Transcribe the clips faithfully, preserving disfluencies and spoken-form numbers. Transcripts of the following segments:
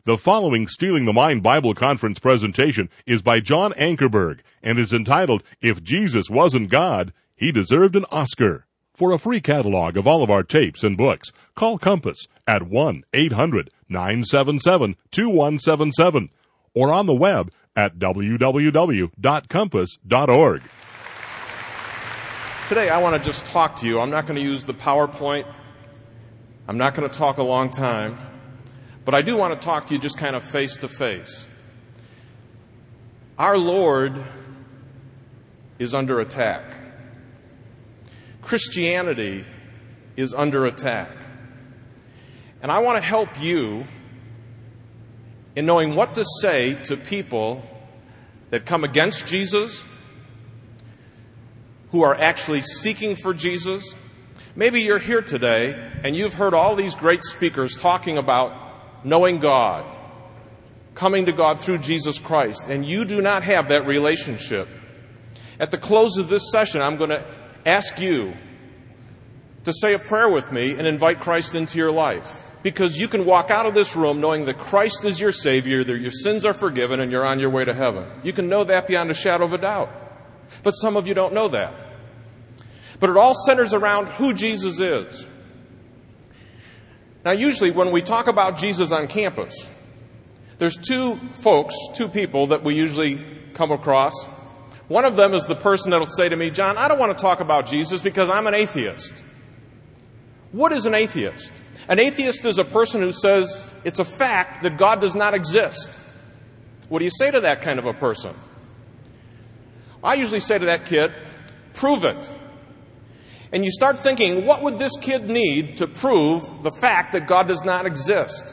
The following Stealing the Mind Bible Conference presentation is by John Ankerberg and is entitled, If Jesus Wasn't God, He Deserved an Oscar. For a free catalog of all of our tapes and books, call Compass at one eight hundred nine seven seven two one seven seven or on the web at w w w dot compass dot org. Today I want to just talk to you. I'm not going to use the PowerPoint. I'm not going to talk a long time. But I do want to talk to you just kind of face to face. Our Lord is under attack. Christianity is under attack. And I want to help you in knowing what to say to people that come against Jesus, who are actually seeking for Jesus. Maybe you're here today and you've heard all these great speakers talking about knowing God, coming to God through Jesus Christ, and you do not have that relationship. At the close of this session, I'm going to ask you to say a prayer with me and invite Christ into your life. Because you can walk out of this room knowing that Christ is your Savior, that your sins are forgiven, and you're on your way to heaven. You can know that beyond a shadow of a doubt. But some of you don't know that. But it all centers around who Jesus is. Now, usually when we talk about Jesus on campus, there's two folks, two people that we usually come across. One of them is the person that will say to me, John, I don't want to talk about Jesus because I'm an atheist. What is an atheist? An atheist is a person who says it's a fact that God does not exist. What do you say to that kind of a person? I usually say to that kid, prove it. And you start thinking, what would this kid need to prove the fact that God does not exist?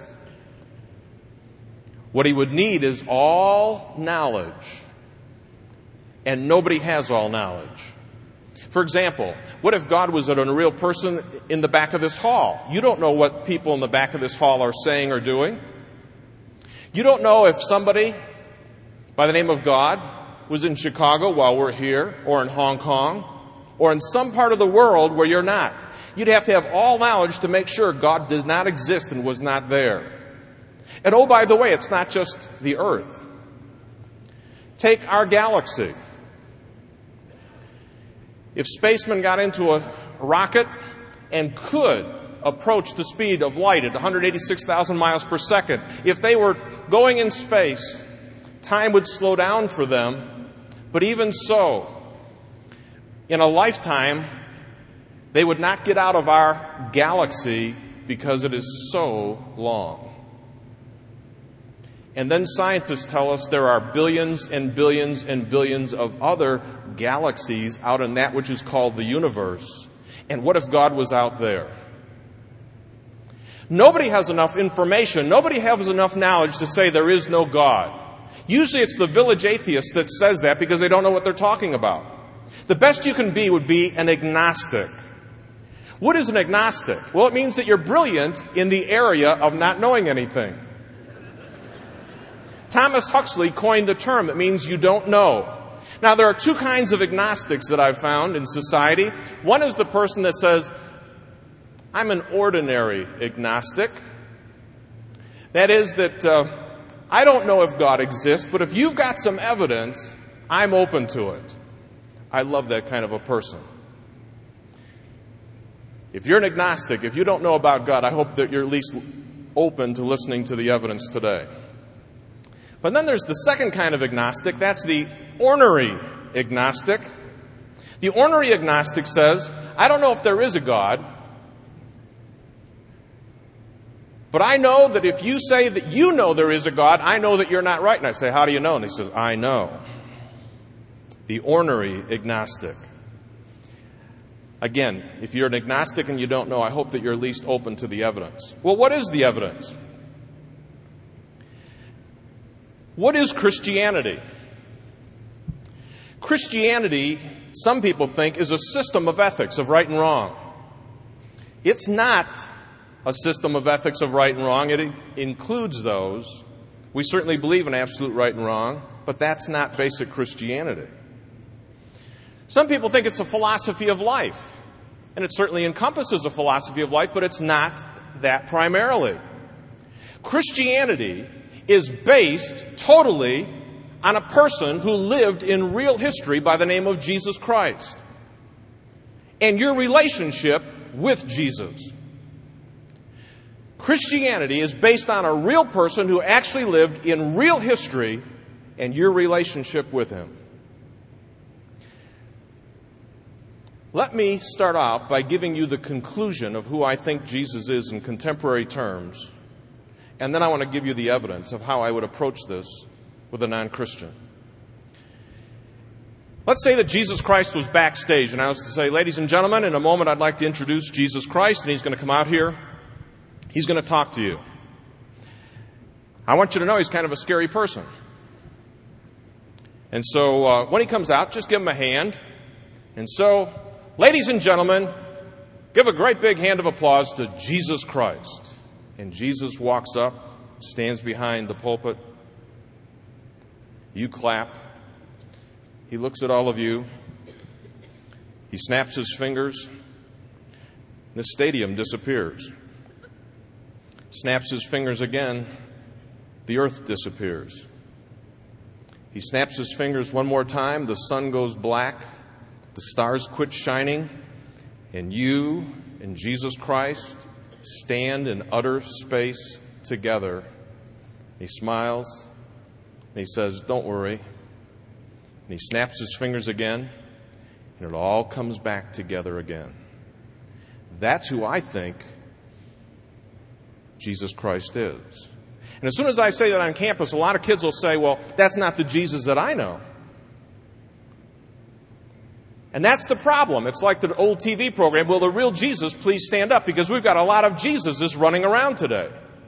What he would need is all knowledge. And nobody has all knowledge. For example, what if God was a real person in the back of this hall? You don't know what people in the back of this hall are saying or doing. You don't know if somebody by the name of God was in Chicago while we're here, or in Hong Kong, or in some part of the world where you're not. You'd have to have all knowledge to make sure God does not exist and was not there. And oh, by the way, it's not just the earth. Take our galaxy. If spacemen got into a rocket and could approach the speed of light at one hundred eighty-six thousand miles per second, if they were going in space, time would slow down for them. But even so, in a lifetime, they would not get out of our galaxy because it is so long. And then scientists tell us there are billions and billions and billions of other galaxies out in that which is called the universe. And what if God was out there? Nobody has enough information, nobody has enough knowledge to say there is no God. Usually it's the village atheist that says that because they don't know what they're talking about. The best you can be would be an agnostic. What is an agnostic? Well, it means that you're brilliant in the area of not knowing anything. Thomas Huxley coined the term. It means you don't know. Now, there are two kinds of agnostics that I've found in society. One is the person that says, I'm an ordinary agnostic. That is that uh, I don't know if God exists, but if you've got some evidence, I'm open to it. I love that kind of a person. If you're an agnostic, if you don't know about God, I hope that you're at least open to listening to the evidence today. But then there's the second kind of agnostic. That's the ornery agnostic. The ornery agnostic says, I don't know if there is a God, but I know that if you say that you know there is a God, I know that you're not right. And I say, how do you know? And he says, I know. The ornery agnostic. Again, if you're an agnostic and you don't know, I hope that you're at least open to the evidence. Well, what is the evidence? What is Christianity? Christianity, some people think, is a system of ethics of right and wrong. It's not a system of ethics of right and wrong. It includes those. We certainly believe in absolute right and wrong, but that's not basic Christianity. Some people think it's a philosophy of life, and it certainly encompasses a philosophy of life, but it's not that primarily. Christianity is based totally on a person who lived in real history by the name of Jesus Christ. And your relationship with Jesus. Christianity is based on a real person who actually lived in real history and your relationship with him. Let me start out by giving you the conclusion of who I think Jesus is in contemporary terms, and then I want to give you the evidence of how I would approach this with a non-Christian. Let's say that Jesus Christ was backstage, and I was to say, ladies and gentlemen, in a moment I'd like to introduce Jesus Christ, and he's going to come out here. He's going to talk to you. I want you to know he's kind of a scary person. And so uh, when he comes out, just give him a hand. And so, ladies and gentlemen, give a great big hand of applause to Jesus Christ. And Jesus walks up, stands behind the pulpit. You clap. He looks at all of you. He snaps his fingers. The stadium disappears. Snaps his fingers again. The earth disappears. He snaps his fingers one more time. The sun goes black. The stars quit shining. And you and Jesus Christ stand in utter space together. He smiles. And he says, don't worry. And he snaps his fingers again. And it all comes back together again. That's who I think Jesus Christ is. And as soon as I say that on campus, a lot of kids will say, well, that's not the Jesus that I know. And that's the problem. It's like the old T V program, will the real Jesus please stand up? Because we've got a lot of Jesuses running around today.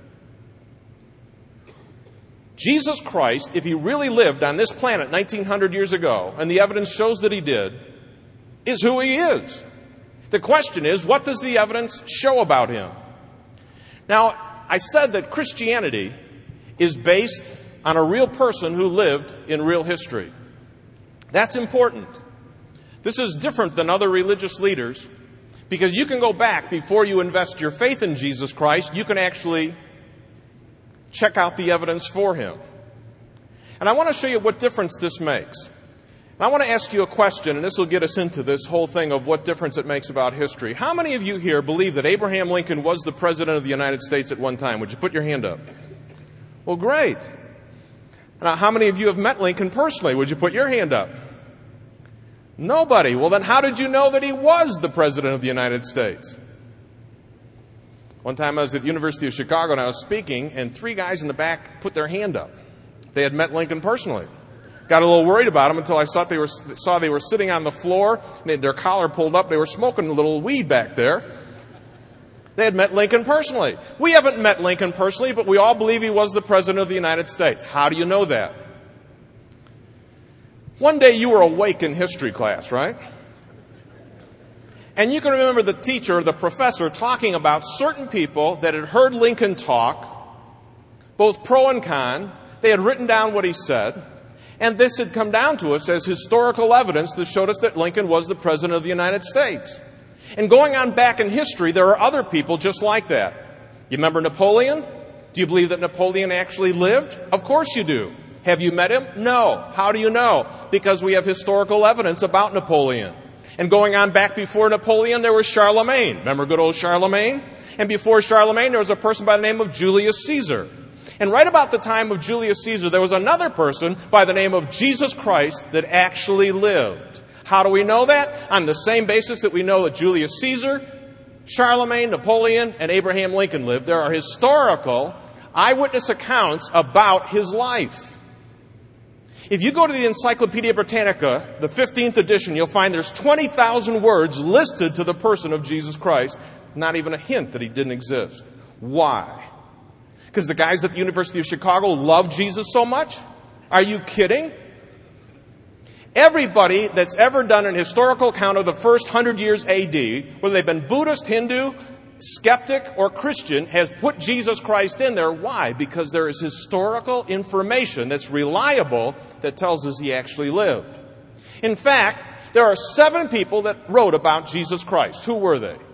Jesus Christ, if he really lived on this planet nineteen hundred years ago, and the evidence shows that he did, is who he is. The question is, what does the evidence show about him? Now, I said that Christianity is based on a real person who lived in real history. That's important. This is different than other religious leaders because you can go back before you invest your faith in Jesus Christ. You can actually check out the evidence for him. And I want to show you what difference this makes. I want to ask you a question, and this will get us into this whole thing of what difference it makes about history. How many of you here believe that Abraham Lincoln was the President of the United States at one time? Would you put your hand up? Well, great. Now, how many of you have met Lincoln personally? Would you put your hand up? Nobody. Well, then how did you know that he was the President of the United States? One time I was at the University of Chicago and I was speaking, and three guys in the back put their hand up. They had met Lincoln personally. Got a little worried about them until I saw they were, saw they were sitting on the floor, and they had their collar pulled up. They were smoking a little weed back there. They had met Lincoln personally. We haven't met Lincoln personally, but we all believe he was the President of the United States. How do you know that? One day you were awake in history class, right? And you can remember the teacher, the professor, talking about certain people that had heard Lincoln talk, both pro and con. They had written down what he said. And this had come down to us as historical evidence that showed us that Lincoln was the President of the United States. And going on back in history, there are other people just like that. You remember Napoleon? Do you believe that Napoleon actually lived? Of course you do. Have you met him? No. How do you know? Because we have historical evidence about Napoleon. And going on back before Napoleon, there was Charlemagne. Remember good old Charlemagne? And before Charlemagne, there was a person by the name of Julius Caesar. And right about the time of Julius Caesar, there was another person by the name of Jesus Christ that actually lived. How do we know that? On the same basis that we know that Julius Caesar, Charlemagne, Napoleon, and Abraham Lincoln lived. There are historical eyewitness accounts about his life. If you go to the Encyclopedia Britannica, the fifteenth edition, you'll find there's twenty thousand words listed to the person of Jesus Christ. Not even a hint that he didn't exist. Why? Because the guys at the University of Chicago love Jesus so much? Are you kidding? Everybody that's ever done an historical account of the first hundred years A D, whether they've been Buddhist, Hindu, skeptic, or Christian, has put Jesus Christ in there. Why? Because there is historical information that's reliable that tells us he actually lived. In fact, there are seven people that wrote about Jesus Christ. Who were they? A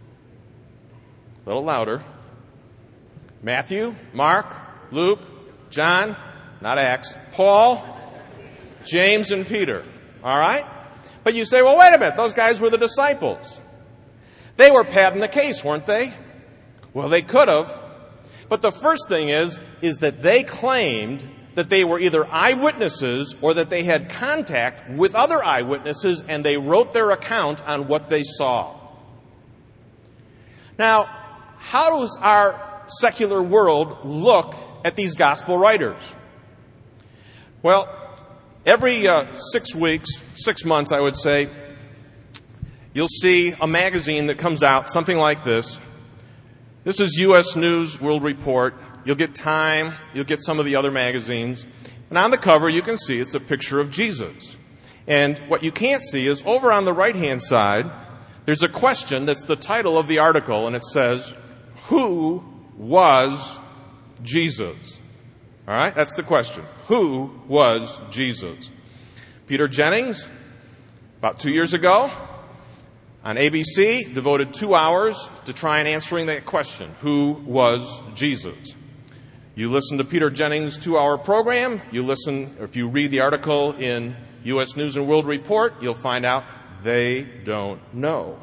little louder. Matthew, Mark, Luke, John, not Acts, Paul, James, and Peter. All right? But you say, well, wait a minute, those guys were the disciples. They were padding the case, weren't they? Well, they could have. But the first thing is, is that they claimed that they were either eyewitnesses or that they had contact with other eyewitnesses, and they wrote their account on what they saw. Now, how does our secular world look at these gospel writers? Well, every uh, six weeks, six months, I would say, you'll see a magazine that comes out, something like this. This is U S News World Report. You'll get Time. You'll get some of the other magazines. And on the cover, you can see it's a picture of Jesus. And what you can't see is over on the right-hand side, there's a question that's the title of the article, and it says, who was Jesus? All right, that's the question. Who was Jesus? Peter Jennings, about two years ago, on A B C, devoted two hours to try and answering that question. Who was Jesus? You listen to Peter Jennings' two-hour program. You listen, or if you read the article in U S News and World Report, you'll find out they don't know.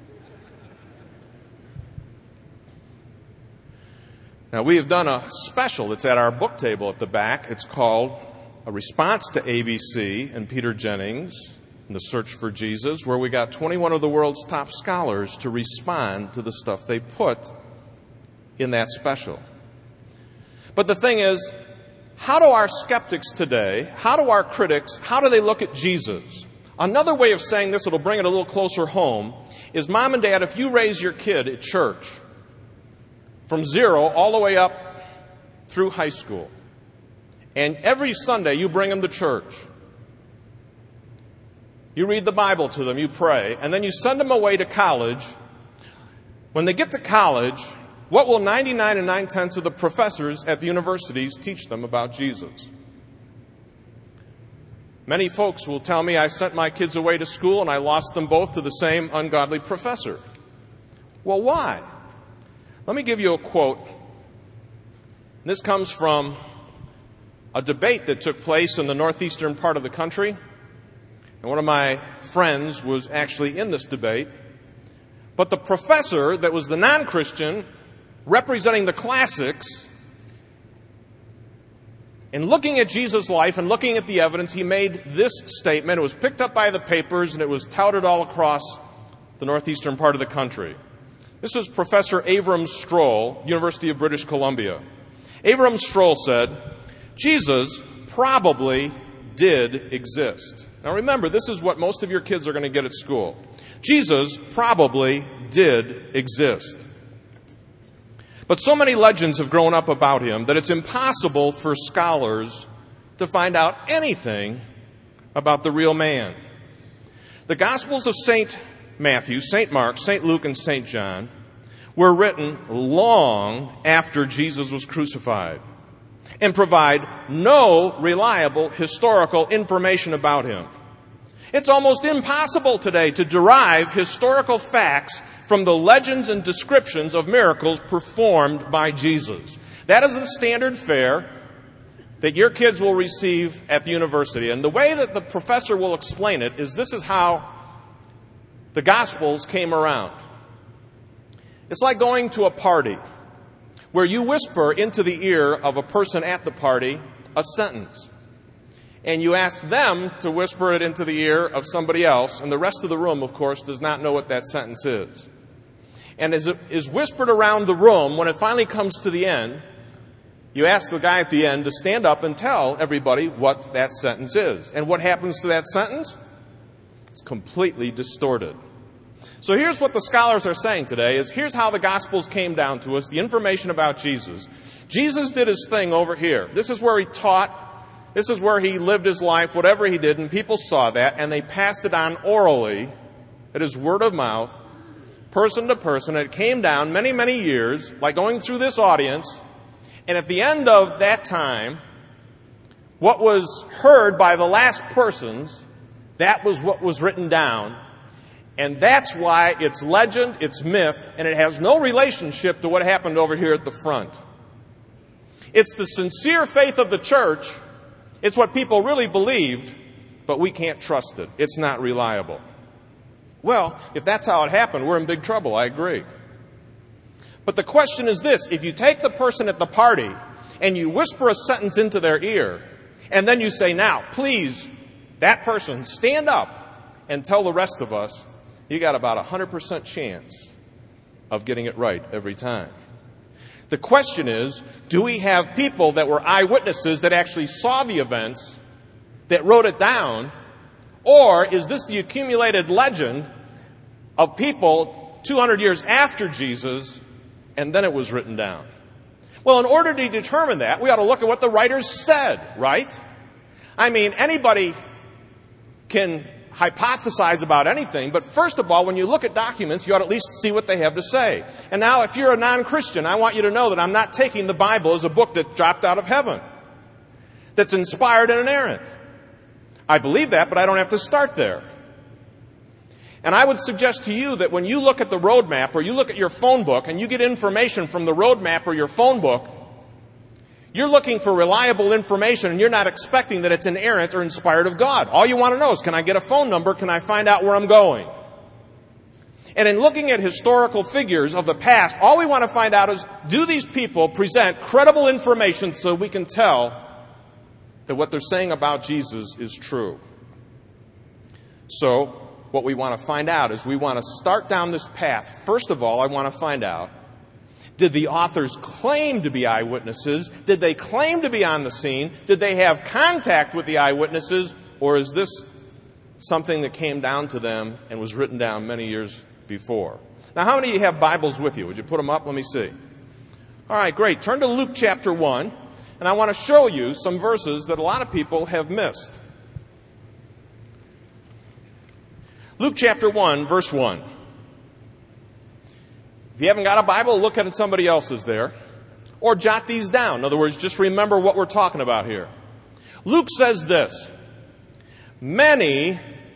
Now, we have done a special that's at our book table at the back. It's called A Response to A B C and Peter Jennings in the Search for Jesus, where we got twenty-one of the world's top scholars to respond to the stuff they put in that special. But the thing is, how do our skeptics today, how do our critics, how do they look at Jesus? Another way of saying this, it'll bring it a little closer home, is mom and dad, if you raise your kid at church from zero all the way up through high school, and every Sunday you bring them to church, you read the Bible to them, you pray, and then you send them away to college. When they get to college, what will ninety-nine and nine-tenths of the professors at the universities teach them about Jesus? Many folks will tell me I sent my kids away to school and I lost them both to the same ungodly professor. Well, why? Let me give you a quote. This comes from a debate that took place in the northeastern part of the country. And one of my friends was actually in this debate. But the professor that was the non-Christian, representing the classics, in looking at Jesus' life and looking at the evidence, he made this statement. It was picked up by the papers and it was touted all across the northeastern part of the country. This was Professor Avram Stroll, University of British Columbia. Avram Stroll said, Jesus probably did exist. Now remember, this is what most of your kids are going to get at school. Jesus probably did exist. But so many legends have grown up about him that it's impossible for scholars to find out anything about the real man. The Gospels of Saint Matthew, Saint Mark, Saint Luke, and Saint John were written long after Jesus was crucified and provide no reliable historical information about him. It's almost impossible today to derive historical facts from the legends and descriptions of miracles performed by Jesus. That is the standard fare that your kids will receive at the university. And the way that the professor will explain it is this is how the Gospels came around. It's like going to a party where you whisper into the ear of a person at the party a sentence. And you ask them to whisper it into the ear of somebody else, and the rest of the room, of course, does not know what that sentence is. And as it is whispered around the room, when it finally comes to the end, you ask the guy at the end to stand up and tell everybody what that sentence is. And what happens to that sentence? It's completely distorted. So here's what the scholars are saying today, is here's how the Gospels came down to us, the information about Jesus. Jesus did his thing over here. This is where he taught. This is where he lived his life, whatever he did, and people saw that, and they passed it on orally. It is word of mouth, person to person, and it came down many, many years by going through this audience, and at the end of that time, what was heard by the last persons, that was what was written down, and that's why it's legend, it's myth, and it has no relationship to what happened over here at the front. It's the sincere faith of the church. It's what people really believed, but we can't trust it. It's not reliable. Well, if that's how it happened, we're in big trouble. I agree. But the question is this. If you take the person at the party and you whisper a sentence into their ear, and then you say, now, please, that person, stand up and tell the rest of us, you got about a one hundred percent chance of getting it right every time. The question is, do we have people that were eyewitnesses that actually saw the events, that wrote it down, or is this the accumulated legend of people two hundred years after Jesus, and then it was written down? Well, in order to determine that, we ought to look at what the writers said, right? I mean, anybody can hypothesize about anything, but first of all, when you look at documents, you ought to at least see what they have to say. And now, if you're a non-Christian, I want you to know that I'm not taking the Bible as a book that dropped out of heaven, that's inspired and inerrant. I believe that, but I don't have to start there. And I would suggest to you that when you look at the roadmap or you look at your phone book and you get information from the roadmap or your phone book, you're looking for reliable information and you're not expecting that it's inerrant or inspired of God. All you want to know is, can I get a phone number? Can I find out where I'm going? And in looking at historical figures of the past, all we want to find out is, do these people present credible information so we can tell that what they're saying about Jesus is true? So, what we want to find out is we want to start down this path. First of all, I want to find out, did the authors claim to be eyewitnesses? Did they claim to be on the scene? Did they have contact with the eyewitnesses? Or is this something that came down to them and was written down many years before? Now, how many of you have Bibles with you? Would you put them up? Let me see. All right, great. Turn to Luke chapter one, and I want to show you some verses that a lot of people have missed. Luke chapter one, verse one. If you haven't got a Bible, look at somebody else's there. Or jot these down. In other words, just remember what we're talking about here. Luke says this: Many,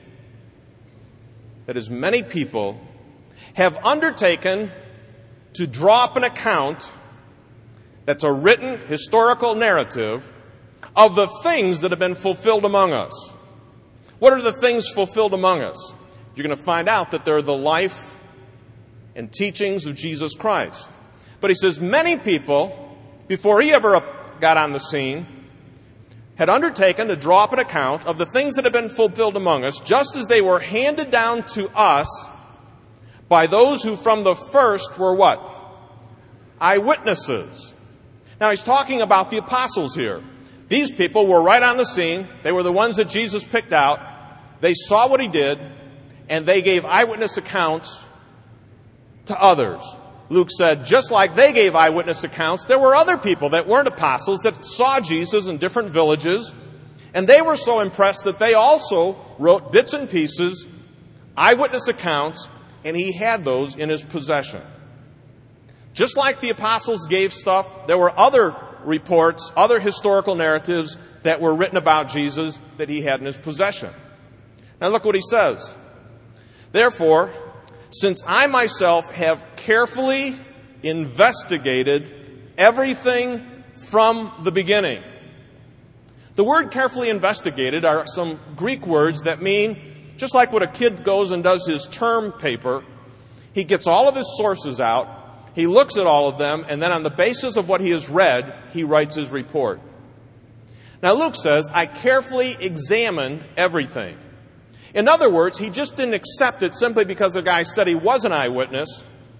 that is many people, have undertaken to draw up an account that's a written historical narrative of the things that have been fulfilled among us. What are the things fulfilled among us? You're going to find out that they're the life and teachings of Jesus Christ. But he says many people, before he ever got on the scene, had undertaken to draw up an account of the things that have been fulfilled among us, just as they were handed down to us by those who from the first were what? Eyewitnesses. Now he's talking about the apostles here. These people were right on the scene. They were the ones that Jesus picked out. They saw what he did, and they gave eyewitness accounts to others. Luke said, just like they gave eyewitness accounts, there were other people that weren't apostles that saw Jesus in different villages, and they were so impressed that they also wrote bits and pieces, eyewitness accounts, and he had those in his possession. Just like the apostles gave stuff, there were other reports, other historical narratives that were written about Jesus that he had in his possession. Now look what he says. Therefore, since I myself have carefully investigated everything from the beginning. The word carefully investigated are some Greek words that mean, just like when a kid goes and does his term paper, he gets all of his sources out, he looks at all of them, and then on the basis of what he has read, he writes his report. Now Luke says, I carefully examined everything. In other words, he just didn't accept it simply because the guy said he was an eyewitness.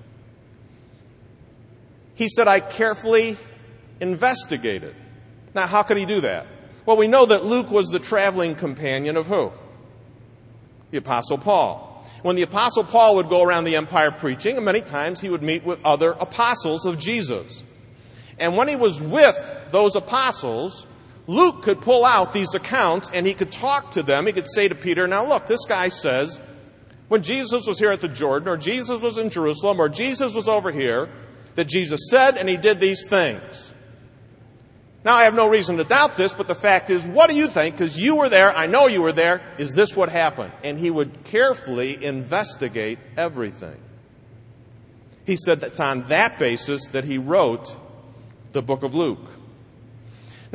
He said, I carefully investigated. Now, how could he do that? Well, we know that Luke was the traveling companion of who? The Apostle Paul. When the Apostle Paul would go around the empire preaching, and many times he would meet with other apostles of Jesus. And when he was with those apostles, Luke could pull out these accounts and he could talk to them. He could say to Peter, now look, this guy says, when Jesus was here at the Jordan, or Jesus was in Jerusalem, or Jesus was over here, that Jesus said and he did these things. Now, I have no reason to doubt this, but the fact is, what do you think? Because you were there, I know you were there. Is this what happened? And he would carefully investigate everything. He said that's on that basis that he wrote the book of Luke.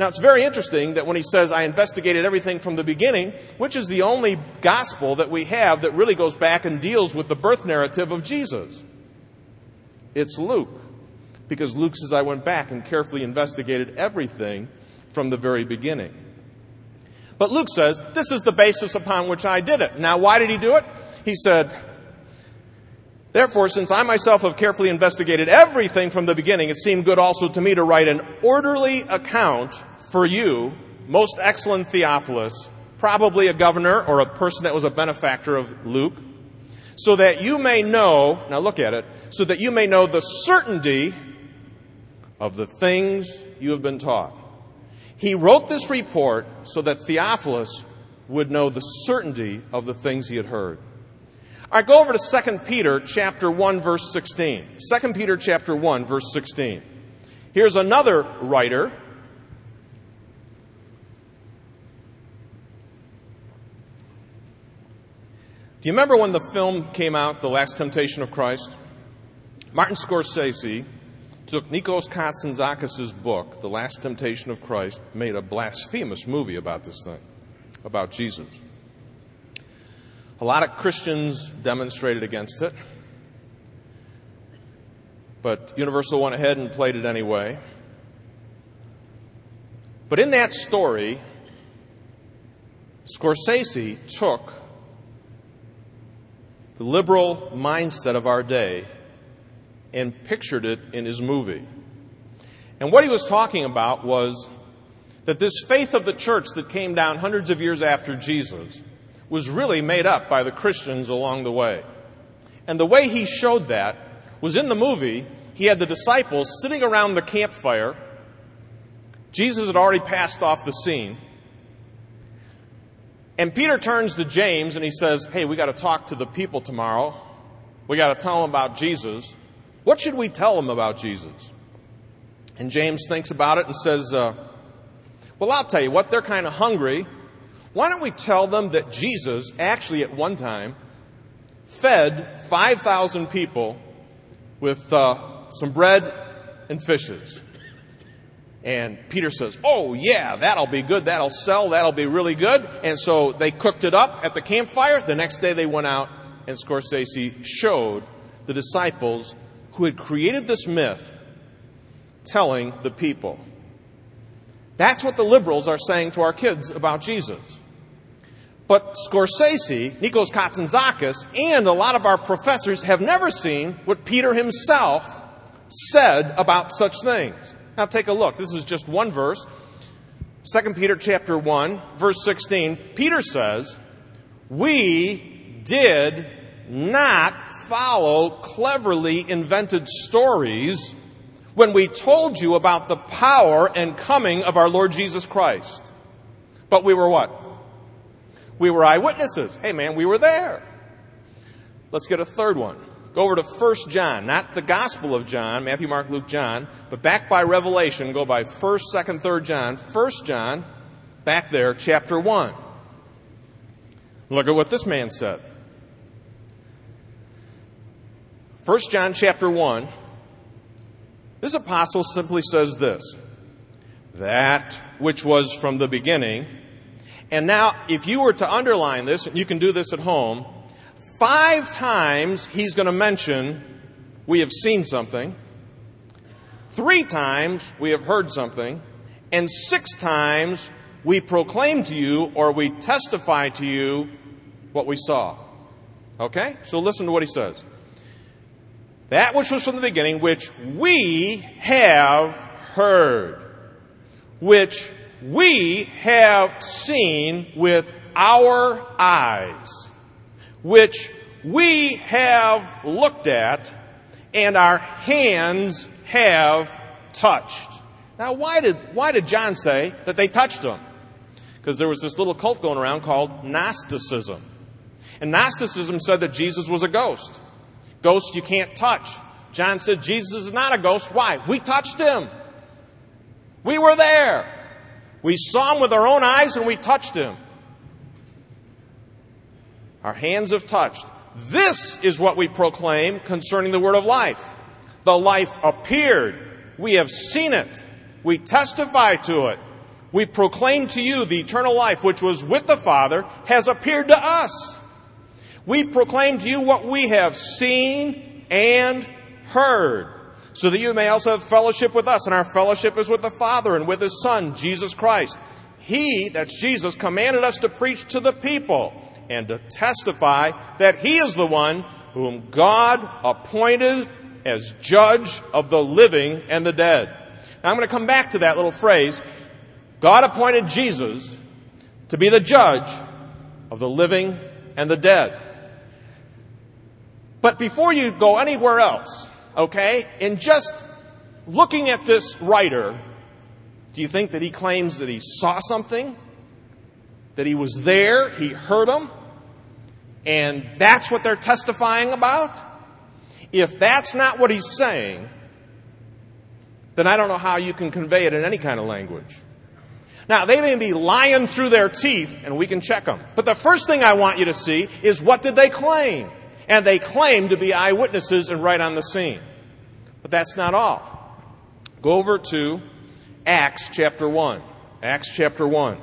Now, it's very interesting that when he says, I investigated everything from the beginning, which is the only gospel that we have that really goes back and deals with the birth narrative of Jesus. It's Luke. Because Luke says, I went back and carefully investigated everything from the very beginning. But Luke says, this is the basis upon which I did it. Now, why did he do it? He said, therefore, since I myself have carefully investigated everything from the beginning, it seemed good also to me to write an orderly account for you, most excellent Theophilus, probably a governor or a person that was a benefactor of Luke, so that you may know, now look at it, so that you may know the certainty of the things you have been taught. He wrote this report so that Theophilus would know the certainty of the things he had heard. All right, go over to Second Peter chapter one, verse sixteen. Second Peter chapter one, verse sixteen. Here's another writer. Do you remember when the film came out, The Last Temptation of Christ? Martin Scorsese took Nikos Kazantzakis' book, The Last Temptation of Christ, made a blasphemous movie about this thing, about Jesus. A lot of Christians demonstrated against it, but Universal went ahead and played it anyway. But in that story, Scorsese took the liberal mindset of our day and pictured it in his movie. And what he was talking about was that this faith of the church that came down hundreds of years after Jesus was really made up by the Christians along the way. And the way he showed that was in the movie. He had the disciples sitting around the campfire. Jesus had already passed off the scene. And Peter turns to James and he says, hey, we got to talk to the people tomorrow. We got to tell them about Jesus. What should we tell them about Jesus? And James thinks about it and says, uh, well, I'll tell you what, they're kind of hungry. Why don't we tell them that Jesus actually at one time fed five thousand people with uh, some bread and fishes? And Peter says, oh, yeah, that'll be good. That'll sell. That'll be really good. And so they cooked it up at the campfire. The next day they went out and Scorsese showed the disciples who had created this myth telling the people. That's what the liberals are saying to our kids about Jesus. But Scorsese, Nikos Kazantzakis, and a lot of our professors have never seen what Peter himself said about such things. Now take a look. This is just one verse. Second Peter chapter one, verse sixteen. Peter says, we did not follow cleverly invented stories when we told you about the power and coming of our Lord Jesus Christ. But we were what? We were eyewitnesses. Hey man, we were there. Let's get a third one. Go over to First John, not the Gospel of John, Matthew, Mark, Luke, John, but back by Revelation, go by First, Second, Third John. First John, back there, chapter one. Look at what this man said. First John chapter one, this apostle simply says this, that which was from the beginning. And now, if you were to underline this, and you can do this at home, five times he's going to mention we have seen something, three times we have heard something, and six times we proclaim to you or we testify to you what we saw. Okay? So listen to what he says. That which was from the beginning, which we have heard, which we have seen with our eyes, which we have looked at and our hands have touched. Now, why did, why did John say that they touched him? Because there was this little cult going around called Gnosticism. And Gnosticism said that Jesus was a ghost. Ghost you can't touch. John said Jesus is not a ghost. Why? We touched him. We were there. We saw him with our own eyes and we touched him. Our hands have touched. This is what we proclaim concerning the word of life. The life appeared. We have seen it. We testify to it. We proclaim to you the eternal life which was with the Father has appeared to us. We proclaim to you what we have seen and heard, so that you may also have fellowship with us. And our fellowship is with the Father and with His Son, Jesus Christ. He, that's Jesus, commanded us to preach to the people and to testify that He is the one whom God appointed as judge of the living and the dead. Now I'm going to come back to that little phrase. God appointed Jesus to be the judge of the living and the dead. But before you go anywhere else, okay, in just looking at this writer, do you think that he claims that he saw something? That he was there, he heard them, and that's what they're testifying about? If that's not what he's saying, then I don't know how you can convey it in any kind of language. Now, they may be lying through their teeth, and we can check them. But the first thing I want you to see is, what did they claim? And they claim to be eyewitnesses and right on the scene. But that's not all. Go over to Acts chapter one. Acts chapter one.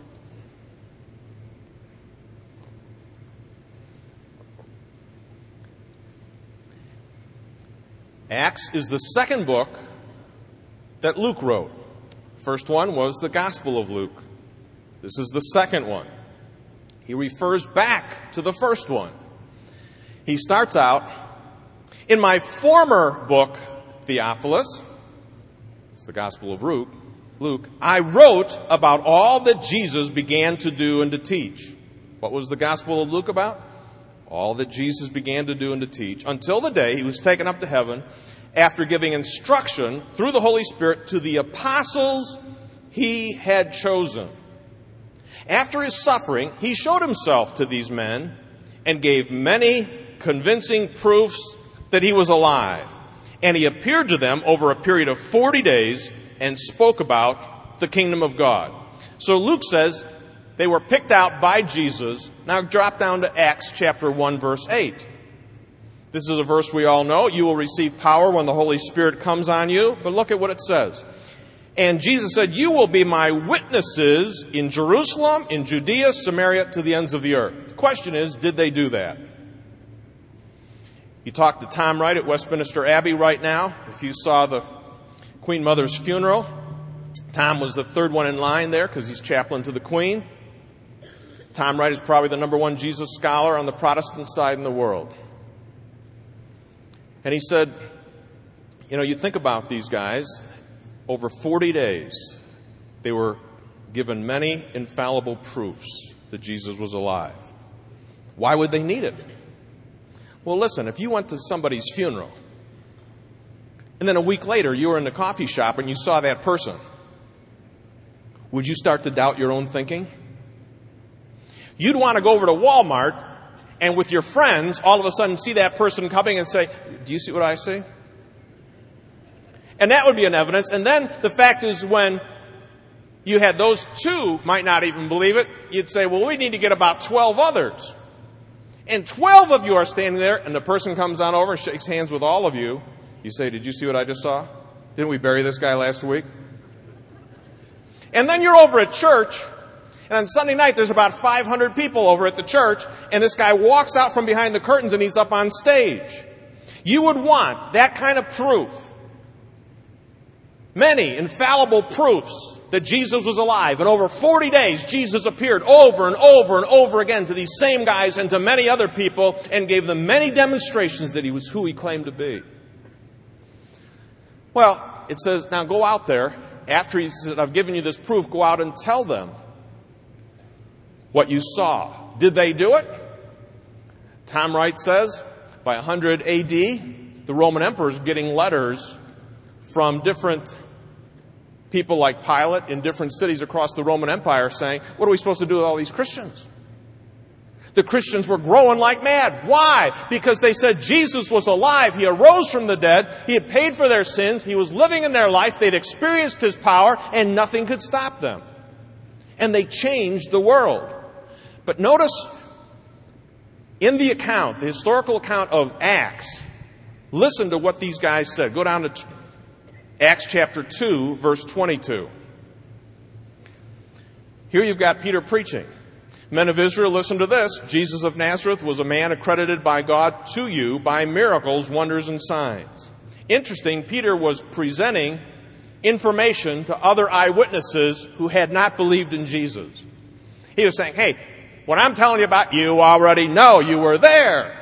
Acts is the second book that Luke wrote. First one was the Gospel of Luke. This is the second one. He refers back to the first one. He starts out, in my former book, Theophilus, it's the Gospel of Luke, Luke, I wrote about all that Jesus began to do and to teach. What was the Gospel of Luke about? All that Jesus began to do and to teach, until the day He was taken up to heaven, after giving instruction through the Holy Spirit to the apostles He had chosen. After His suffering, He showed Himself to these men and gave many convincing proofs that He was alive. And He appeared to them over a period of forty days and spoke about the kingdom of God. So Luke says they were picked out by Jesus. Now drop down to Acts chapter one, verse eight. This is a verse we all know. You will receive power when the Holy Spirit comes on you. But look at what it says. And Jesus said, you will be my witnesses in Jerusalem, in Judea, Samaria, to the ends of the earth. The question is, did they do that? You talk to Tom Wright at Westminster Abbey right now. If you saw the Queen Mother's funeral, Tom was the third one in line there because he's chaplain to the Queen. Tom Wright is probably the number one Jesus scholar on the Protestant side in the world. And he said, you know, you think about these guys, over forty days, they were given many infallible proofs that Jesus was alive. Why would they need it? Well, listen, if you went to somebody's funeral, and then a week later you were in the coffee shop and you saw that person, would you start to doubt your own thinking? You'd want to go over to Walmart and with your friends, all of a sudden see that person coming and say, do you see what I see? And that would be an evidence. And then the fact is, when you had those two might not even believe it, you'd say, well, we need to get about twelve others. And twelve of you are standing there, and the person comes on over and shakes hands with all of you. You say, did you see what I just saw? Didn't we bury this guy last week? And then you're over at church, and on Sunday night there's about five hundred people over at the church, and this guy walks out from behind the curtains and he's up on stage. You would want that kind of proof. Many infallible proofs that Jesus was alive. And over forty days, Jesus appeared over and over and over again to these same guys and to many other people and gave them many demonstrations that He was who He claimed to be. Well, it says, now go out there. After He said, I've given you this proof, go out and tell them what you saw. Did they do it? Tom Wright says, by one hundred A D, the Roman emperors getting letters from different people like Pilate in different cities across the Roman Empire saying, what are we supposed to do with all these Christians? The Christians were growing like mad. Why? Because they said Jesus was alive. He arose from the dead. He had paid for their sins. He was living in their life. They'd experienced His power, and nothing could stop them. And they changed the world. But notice, in the account, the historical account of Acts, listen to what these guys said. Go down to Acts chapter two, verse twenty-two. Here you've got Peter preaching. Men of Israel, listen to this. Jesus of Nazareth was a man accredited by God to you by miracles, wonders, and signs. Interesting, Peter was presenting information to other eyewitnesses who had not believed in Jesus. He was saying, hey, what I'm telling you about, you already know. You were there.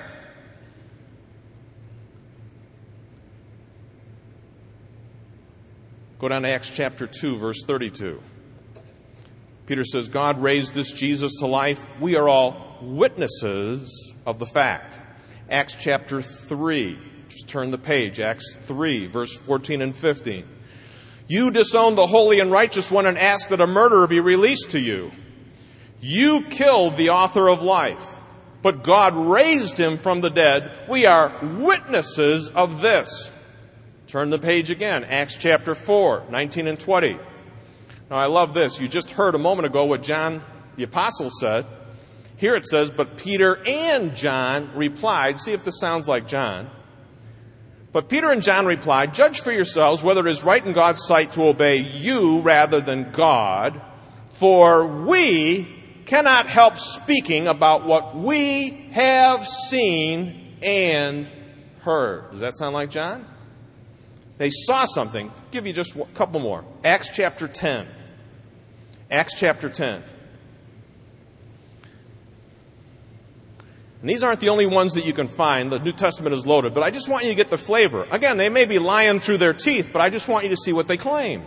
Go down to Acts chapter two, verse thirty-two. Peter says, God raised this Jesus to life. We are all witnesses of the fact. Acts chapter three. Just turn the page. Acts three, verse fourteen and fifteen. You disowned the holy and righteous one and asked that a murderer be released to you. You killed the author of life, but God raised him from the dead. We are witnesses of this. Turn the page again. Acts chapter four, nineteen and twenty. Now, I love this. You just heard a moment ago what John the Apostle said. Here it says, but Peter and John replied. See if this sounds like John. But Peter and John replied, judge for yourselves whether it is right in God's sight to obey you rather than God, for we cannot help speaking about what we have seen and heard. Does that sound like John? They saw something. I'll give you just a couple more. Acts chapter ten. Acts chapter ten. And these aren't the only ones that you can find. The New Testament is loaded. But I just want you to get the flavor. Again, they may be lying through their teeth, but I just want you to see what they claimed.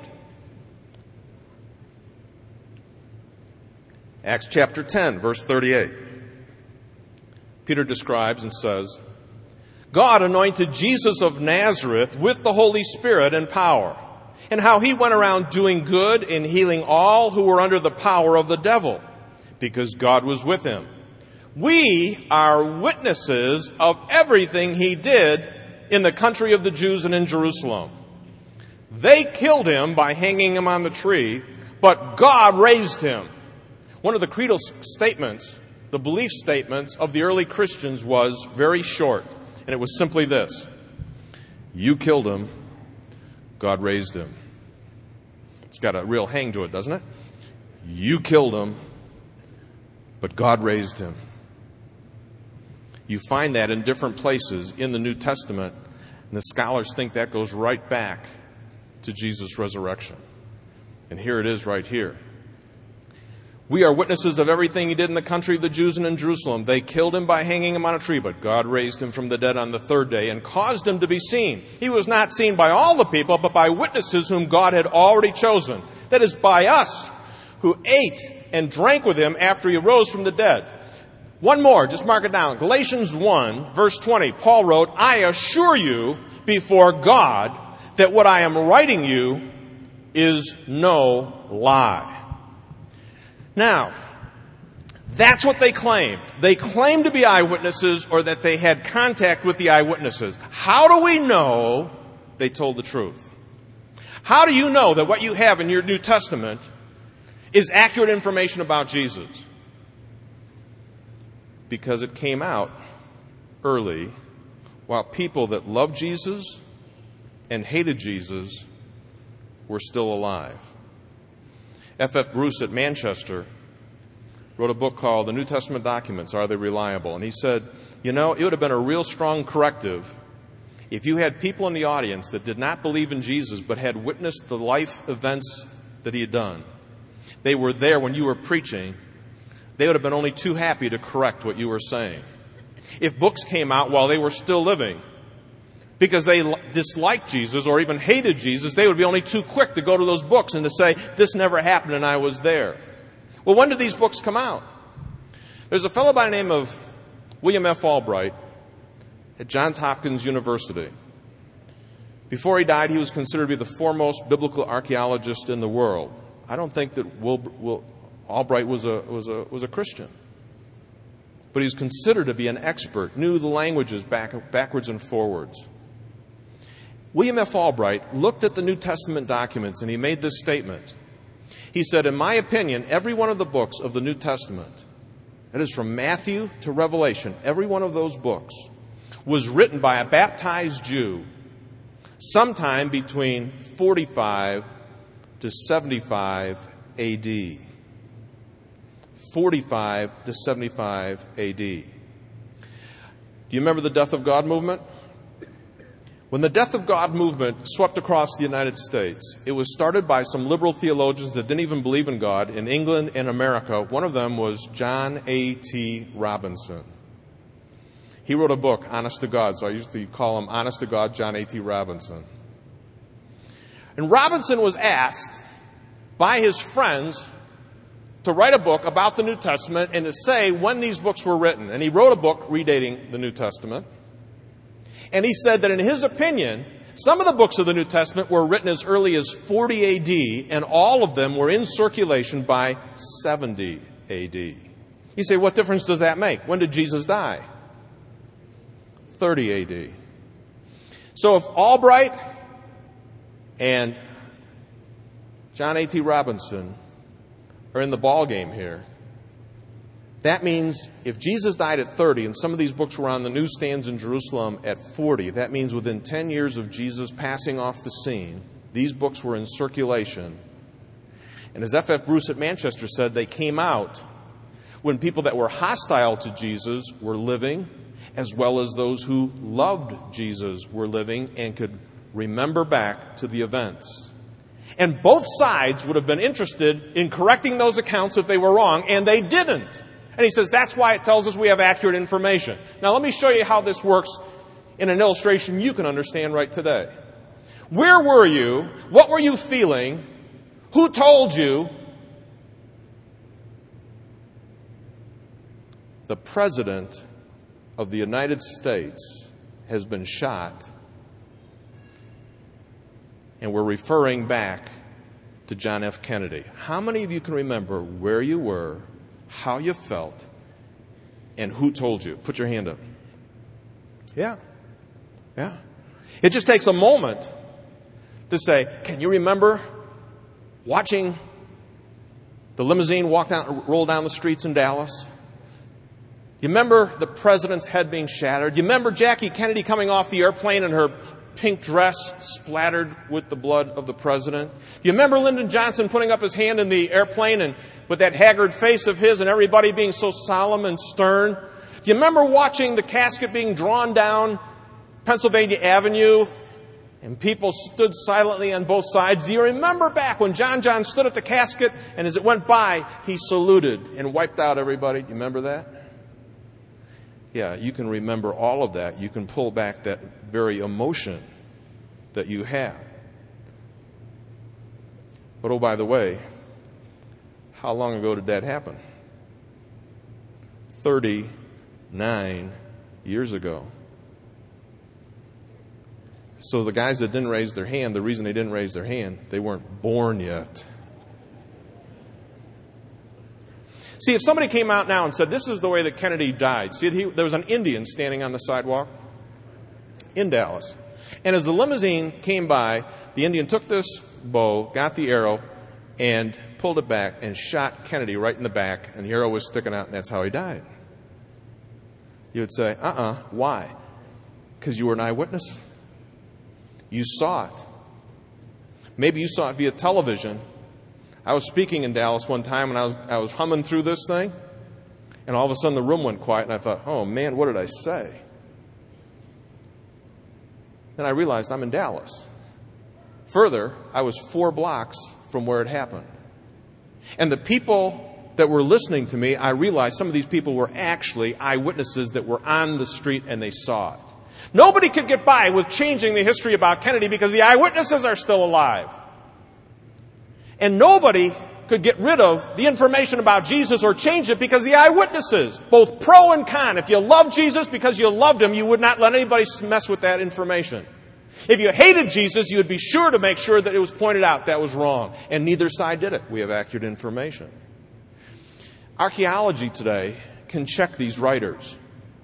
Acts chapter ten, verse thirty-eight. Peter describes and says, God anointed Jesus of Nazareth with the Holy Spirit and power, and how he went around doing good and healing all who were under the power of the devil, because God was with him. We are witnesses of everything he did in the country of the Jews and in Jerusalem. They killed him by hanging him on the tree, but God raised him. One of the creedal statements, the belief statements of the early Christians was very short, and it was simply this. You killed him, God raised him. It's got a real hang to it, doesn't it? You killed him, but God raised him. You find that in different places in the New Testament, and the scholars think that goes right back to Jesus' resurrection. And here it is right here. We are witnesses of everything he did in the country of the Jews and in Jerusalem. They killed him by hanging him on a tree, but God raised him from the dead on the third day and caused him to be seen. He was not seen by all the people, but by witnesses whom God had already chosen. That is, by us, who ate and drank with him after he rose from the dead. One more, just mark it down. Galatians one, verse twenty, Paul wrote, I assure you before God that what I am writing you is no lie. Now, that's what they claimed. They claimed to be eyewitnesses or that they had contact with the eyewitnesses. How do we know they told the truth? How do you know that what you have in your New Testament is accurate information about Jesus? Because it came out early while people that loved Jesus and hated Jesus were still alive. F F Bruce at Manchester wrote a book called The New Testament Documents, Are They Reliable? And he said, you know, it would have been a real strong corrective if you had people in the audience that did not believe in Jesus but had witnessed the life events that he had done. They were there when you were preaching. They would have been only too happy to correct what you were saying. If books came out while they were still living, because they disliked Jesus or even hated Jesus, they would be only too quick to go to those books and to say, this never happened and I was there. Well, when did these books come out? There's a fellow by the name of William F. Albright at Johns Hopkins University. Before he died, he was considered to be the foremost biblical archaeologist in the world. I don't think that Will, Will, Albright was a, was, a, was a Christian. But he was considered to be an expert, knew the languages back, backwards and forwards. William F. Albright looked at the New Testament documents and he made this statement. He said, in my opinion, every one of the books of the New Testament, that is from Matthew to Revelation, every one of those books was written by a baptized Jew sometime between forty-five to seventy-five A D. forty-five to seventy-five A D. Do you remember the Death of God movement? When the Death of God movement swept across the United States, it was started by some liberal theologians that didn't even believe in God in England and America. One of them was John A T Robinson. He wrote a book, Honest to God, so I used to call him Honest to God John A T Robinson. And Robinson was asked by his friends to write a book about the New Testament and to say when these books were written. And he wrote a book redating the New Testament. And he said that in his opinion, some of the books of the New Testament were written as early as forty A D, and all of them were in circulation by seventy A D. You say, what difference does that make? When did Jesus die? thirty A D. So if Albright and John A T Robinson are in the ball game here, that means if Jesus died at thirty and some of these books were on the newsstands in Jerusalem at forty, that means within ten years of Jesus passing off the scene, these books were in circulation. And as F F Bruce at Manchester said, they came out when people that were hostile to Jesus were living, as well as those who loved Jesus were living and could remember back to the events. And both sides would have been interested in correcting those accounts if they were wrong, and they didn't. And he says that's why it tells us we have accurate information. Now let me show you how this works in an illustration you can understand right today. Where were you? What were you feeling? Who told you? The President of the United States has been shot, and we're referring back to John F. Kennedy. How many of you can remember where you were, how you felt, and who told you? Put your hand up. Yeah. Yeah. It just takes a moment to say, can you remember watching the limousine walk down, roll down the streets in Dallas? You remember the president's head being shattered? You remember Jackie Kennedy coming off the airplane and her pink dress splattered with the blood of the president? You remember Lyndon Johnson putting up his hand in the airplane and with that haggard face of his and everybody being so solemn and stern? Do you remember watching the casket being drawn down Pennsylvania Avenue and people stood silently on both sides? Do you remember back when John John stood at the casket and as it went by, he saluted and wiped out everybody? Do you remember that? Yeah, you can remember all of that. You can pull back that very emotion that you have. But oh, by the way, how long ago did that happen? thirty-nine years ago. So the guys that didn't raise their hand, the reason they didn't raise their hand, they weren't born yet. See, if somebody came out now and said, this is the way that Kennedy died. See, he, there was an Indian standing on the sidewalk in Dallas. And as the limousine came by, the Indian took this bow, got the arrow, and pulled it back and shot Kennedy right in the back. And the arrow was sticking out, and that's how he died. You would say, uh-uh, why? Because you were an eyewitness. You saw it. Maybe you saw it via television. I was speaking in Dallas one time, and I was, I was humming through this thing, and all of a sudden the room went quiet, and I thought, oh, man, what did I say? Then I realized I'm in Dallas. Further, I was four blocks from where it happened. And the people that were listening to me, I realized some of these people were actually eyewitnesses that were on the street, and they saw it. Nobody could get by with changing the history about Kennedy because the eyewitnesses are still alive. And nobody could get rid of the information about Jesus or change it because the eyewitnesses, both pro and con. If you love Jesus because you loved him, you would not let anybody mess with that information. If you hated Jesus, you would be sure to make sure that it was pointed out that was wrong. And neither side did it. We have accurate information. Archaeology today can check these writers.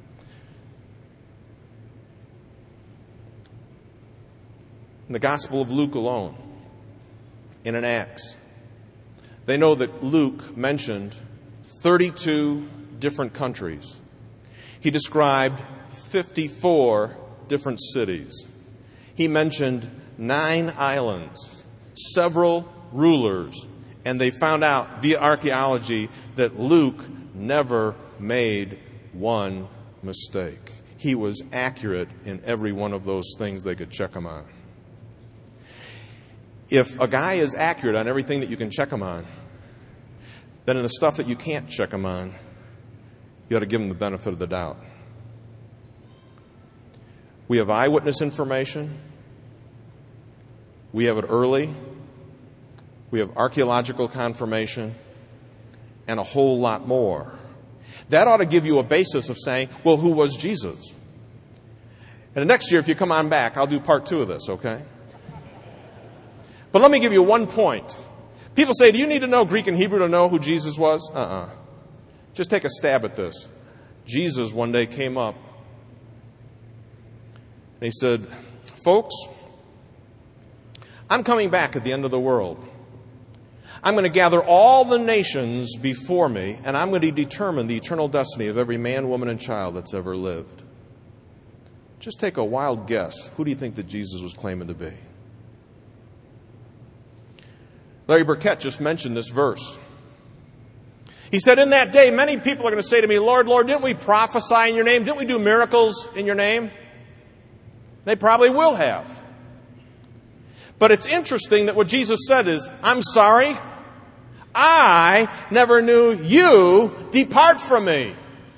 In the Gospel of Luke alone, in an Acts, they know that Luke mentioned thirty-two different countries. He described fifty-four different cities. He mentioned nine islands, several rulers, And they found out via archaeology that Luke never made one mistake. He was accurate in every one of those things they could check him on. If a guy is accurate on everything that you can check him on, then in the stuff that you can't check him on, you ought to give him the benefit of the doubt. We have eyewitness information. We have it early. We have archaeological confirmation and a whole lot more. That ought to give you a basis of saying, well, who was Jesus? And next year, if you come on back, I'll do part two of this, okay? But let me give you one point. People say, do you need to know Greek and Hebrew to know who Jesus was? Uh-uh. Just take a stab at this. Jesus one day came up and he said, folks, I'm coming back at the end of the world. I'm going to gather all the nations before me, and I'm going to determine the eternal destiny of every man, woman, and child that's ever lived. Just take a wild guess. Who do you think that Jesus was claiming to be? Larry Burkett just mentioned this verse. He said, in that day, many people are going to say to me, Lord, Lord, didn't we prophesy in your name? Didn't we do miracles in your name? They probably will have. But it's interesting that what Jesus said is, I'm sorry, I never knew you. Depart from me.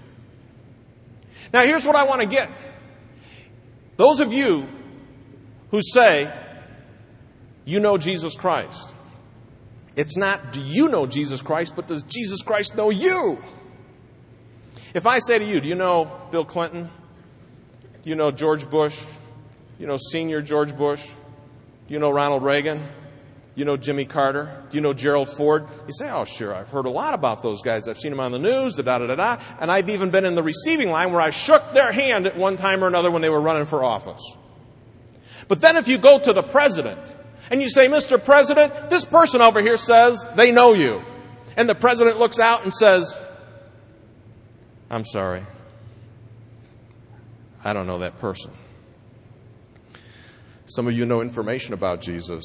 Now, here's what I want to get. Those of you who say, you know Jesus Christ. It's not, do you know Jesus Christ, but does Jesus Christ know you? If I say to you, do you know Bill Clinton? Do you know George Bush? Do you know Senior George Bush? Do you know Ronald Reagan? Do you know Jimmy Carter? Do you know Gerald Ford? You say, oh, sure, I've heard a lot about those guys. I've seen them on the news, da-da-da-da-da. And I've even been in the receiving line where I shook their hand at one time or another when they were running for office. But then if you go to the president and you say, Mister President, this person over here says they know you. And the president looks out and says, I'm sorry, I don't know that person. Some of you know information about Jesus.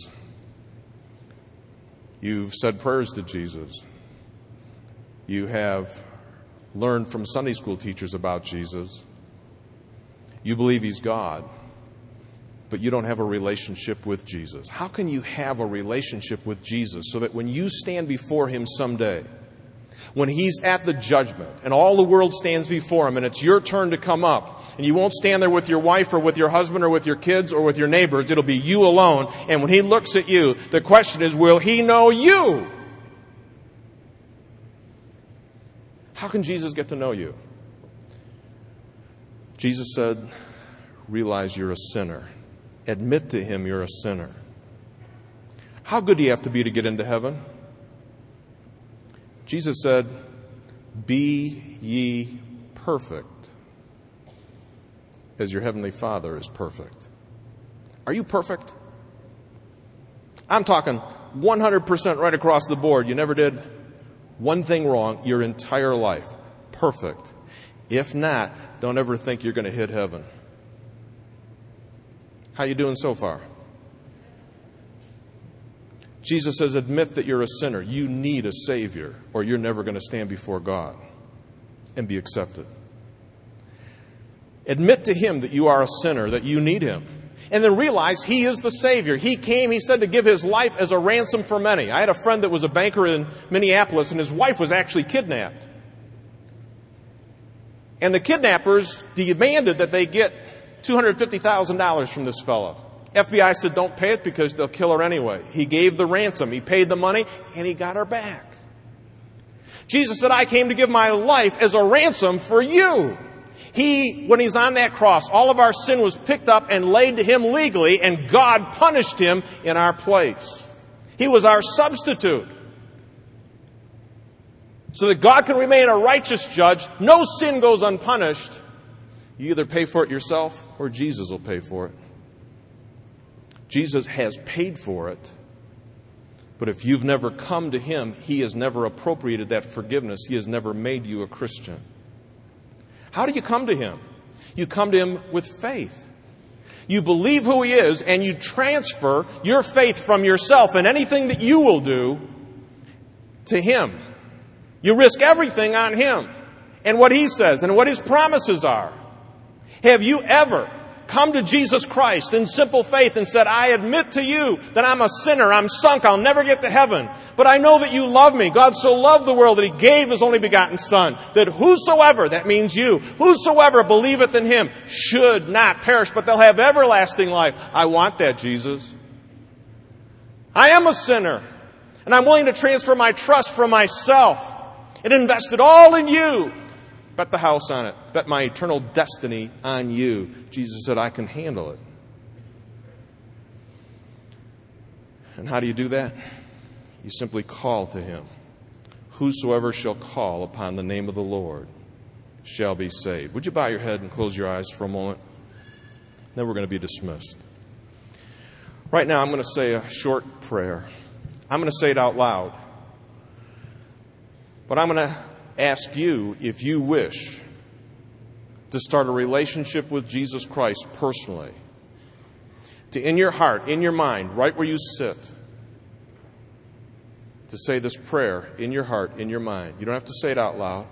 You've said prayers to Jesus. You have learned from Sunday school teachers about Jesus. You believe He's God, but you don't have a relationship with Jesus. How can you have a relationship with Jesus so that when you stand before Him someday, when He's at the judgment and all the world stands before Him and it's your turn to come up, and you won't stand there with your wife or with your husband or with your kids or with your neighbors, it'll be you alone, and when He looks at you, the question is, will He know you? How can Jesus get to know you? Jesus said, realize you're a sinner. Admit to Him you're a sinner. How good do you have to be to get into heaven? Jesus said, be ye perfect as your heavenly Father is perfect. Are you perfect? I'm talking one hundred percent right across the board. You never did one thing wrong your entire life. Perfect. If not, don't ever think you're going to hit heaven. How you doing so far? Jesus says, admit that you're a sinner. You need a Savior, or you're never going to stand before God and be accepted. Admit to Him that you are a sinner, that you need Him. And then realize He is the Savior. He came, He said, to give His life as a ransom for many. I had a friend that was a banker in Minneapolis, and his wife was actually kidnapped. And the kidnappers demanded that they get two hundred fifty thousand dollars from this fellow. F B I said, don't pay it because they'll kill her anyway. He gave the ransom. He paid the money, and he got her back. Jesus said, I came to give my life as a ransom for you. He, when He's on that cross, all of our sin was picked up and laid to Him legally, and God punished Him in our place. He was our substitute. So that God can remain a righteous judge, no sin goes unpunished. You either pay for it yourself, or Jesus will pay for it. Jesus has paid for it. But if you've never come to Him, He has never appropriated that forgiveness. He has never made you a Christian. How do you come to Him? You come to Him with faith. You believe who He is, and you transfer your faith from yourself and anything that you will do to Him. You risk everything on Him and what He says and what His promises are. Have you ever come to Jesus Christ in simple faith and said, I admit to you that I'm a sinner, I'm sunk, I'll never get to heaven, but I know that you love me. God so loved the world that He gave His only begotten Son, that whosoever, that means you, whosoever believeth in Him should not perish, but they'll have everlasting life. I want that, Jesus. I am a sinner, and I'm willing to transfer my trust from myself and invest it all in you. Bet the house on it. Bet my eternal destiny on you. Jesus said, I can handle it. And how do you do that? You simply call to Him. Whosoever shall call upon the name of the Lord shall be saved. Would you bow your head and close your eyes for a moment? Then we're going to be dismissed. Right now, I'm going to say a short prayer. I'm going to say it out loud. But I'm going to ask you, if you wish to start a relationship with Jesus Christ personally, to in your heart, in your mind, right where you sit, to say this prayer in your heart, in your mind. You don't have to say it out loud.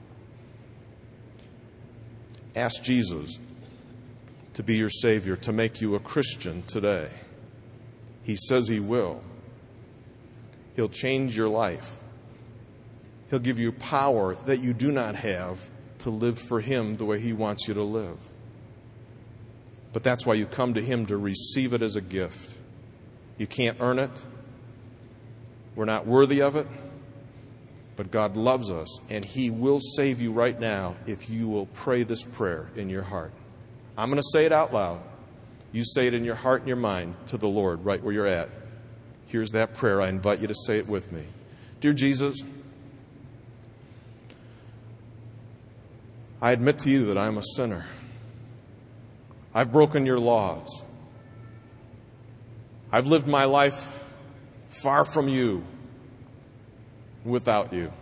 Ask Jesus to be your Savior, to make you a Christian today. He says He will. He'll change your life. He'll give you power that you do not have to live for Him the way He wants you to live. But that's why you come to Him, to receive it as a gift. You can't earn it. We're not worthy of it. But God loves us, and He will save you right now if you will pray this prayer in your heart. I'm going to say it out loud. You say it in your heart and your mind to the Lord right where you're at. Here's that prayer. I invite you to say it with me. Dear Jesus, I admit to you that I'm a sinner. I've broken your laws. I've lived my life far from you, without you.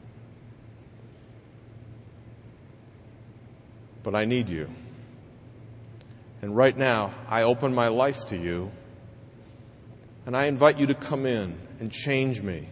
But I need you. And right now, I open my life to you, and I invite you to come in and change me.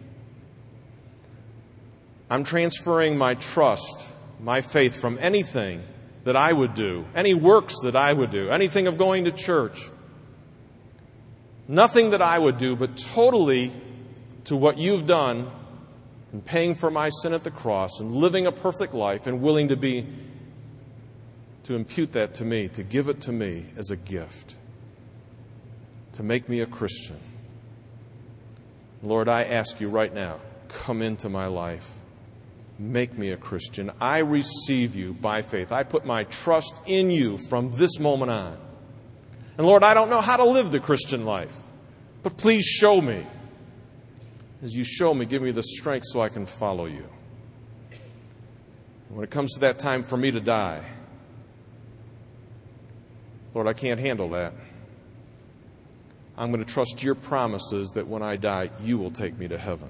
I'm transferring my trust, my faith from anything that I would do, any works that I would do, anything of going to church, nothing that I would do, but totally to what you've done in paying for my sin at the cross and living a perfect life and willing to be, to impute that to me, to give it to me as a gift, to make me a Christian. Lord, I ask you right now, come into my life. Make me a Christian. I receive you by faith. I put my trust in you from this moment on. And Lord, I don't know how to live the Christian life, but please show me. As you show me, give me the strength so I can follow you. When it comes to that time for me to die, Lord, I can't handle that. I'm going to trust your promises that when I die, you will take me to heaven.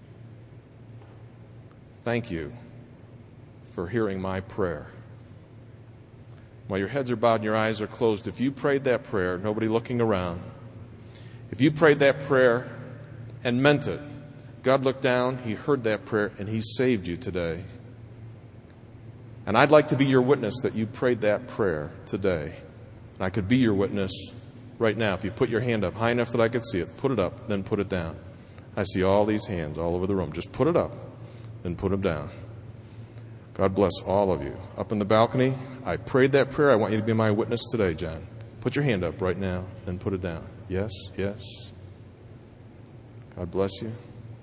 Thank you for hearing my prayer. While your heads are bowed and your eyes are closed, if you prayed that prayer, nobody looking around, if you prayed that prayer and meant it, God looked down, He heard that prayer, and He saved you today. And I'd like to be your witness that you prayed that prayer today. And I could be your witness right now. If you put your hand up high enough that I could see it, put it up, then put it down. I see all these hands all over the room. Just put it up. Then put them down. God bless all of you. Up in the balcony, I prayed that prayer. I want you to be my witness today, John. Put your hand up right now, then put it down. Yes, yes. God bless you.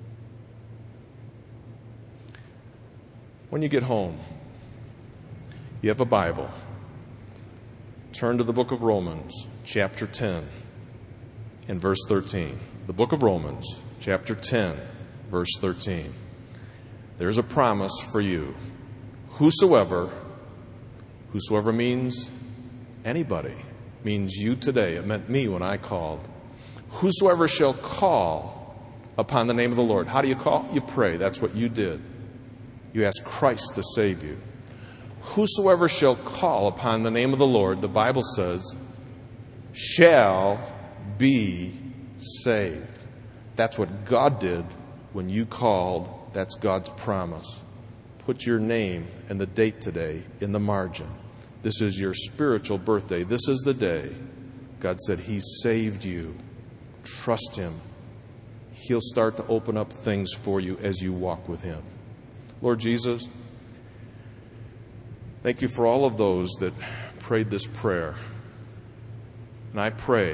When you get home, you have a Bible. Turn to the book of Romans, chapter ten, and verse thirteen. The book of Romans, chapter ten, verse thirteen. There's a promise for you. Whosoever, whosoever means anybody, means you today. It meant me when I called. Whosoever shall call upon the name of the Lord. How do you call? You pray. That's what you did. You ask Christ to save you. Whosoever shall call upon the name of the Lord, the Bible says, shall be saved. That's what God did when you called That's God's promise. Put your name and the date today in the margin. This is your spiritual birthday. This is the day God said He saved you. Trust Him. He'll start to open up things for you as you walk with Him. Lord Jesus, thank you for all of those that prayed this prayer. And I pray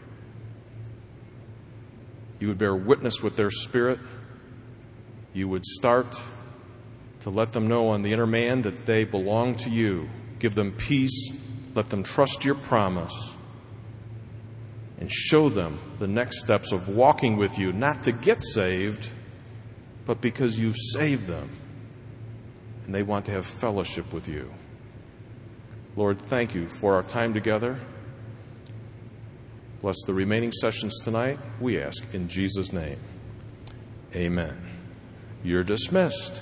you would bear witness with their spirit. You would start to let them know on the inner man that they belong to you. Give them peace. Let them trust your promise. And show them the next steps of walking with you, not to get saved, but because you've saved them. And they want to have fellowship with you. Lord, thank you for our time together. Bless the remaining sessions tonight, we ask in Jesus' name. Amen. You're dismissed.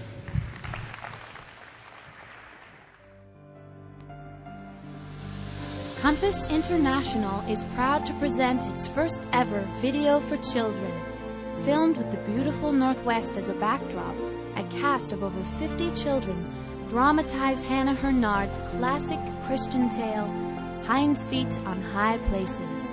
Compass International is proud to present its first ever video for children. Filmed with the beautiful Northwest as a backdrop, a cast of over fifty children dramatize Hannah Hurnard's classic Christian tale, Hind's Feet on High Places.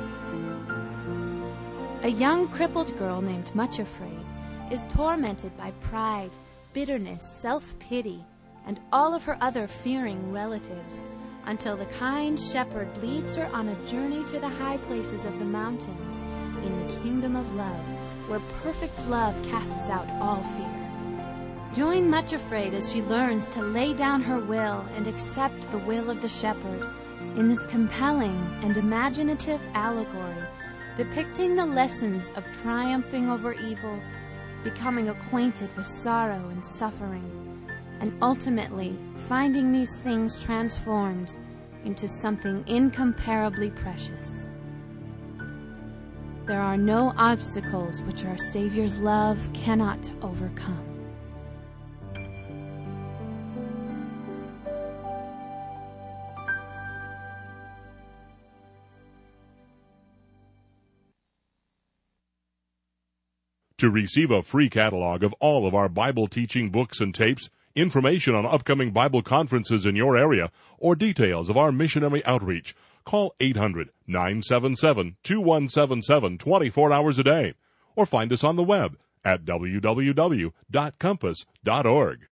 A young crippled girl named Much Afraid is tormented by pride, bitterness, self-pity, and all of her other fearing relatives, until the kind shepherd leads her on a journey to the high places of the mountains in the kingdom of love, where perfect love casts out all fear. Join Much Afraid as she learns to lay down her will and accept the will of the shepherd in this compelling and imaginative allegory depicting the lessons of triumphing over evil, becoming acquainted with sorrow and suffering, and ultimately finding these things transformed into something incomparably precious. There are no obstacles which our Savior's love cannot overcome. To receive a free catalog of all of our Bible teaching books and tapes, information on upcoming Bible conferences in your area, or details of our missionary outreach, call eight hundred, nine seven seven, two one seven seven twenty-four hours a day, or find us on the web at w w w dot compass dot org.